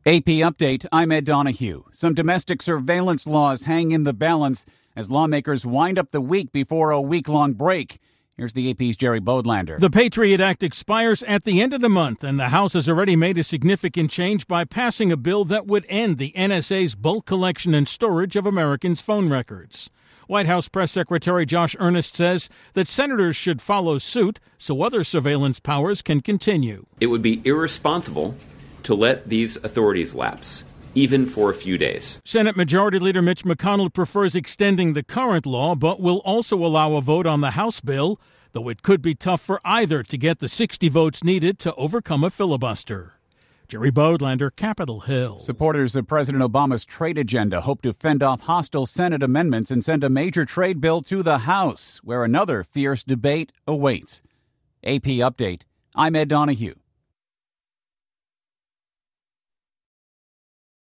AP Update, I'm Ed Donahue. Some domestic surveillance laws hang in the balance as lawmakers wind up the week before a week-long break. Here's the AP's Jerry Bodlander. The Patriot Act expires at the end of the month, and the House has already made a significant change by passing a bill that would end the NSA's bulk collection and storage of Americans' phone records. White House Press Secretary Josh Earnest says that senators should follow suit so other surveillance powers can continue. It would be irresponsible to let these authorities lapse, even for a few days. Senate Majority Leader Mitch McConnell prefers extending the current law, but will also allow a vote on the House bill, though it could be tough for either to get the 60 votes needed to overcome a filibuster. Jerry Bodlander, Capitol Hill. Supporters of President Obama's trade agenda hope to fend off hostile Senate amendments and send a major trade bill to the House, where another fierce debate awaits. AP Update, I'm Ed Donahue.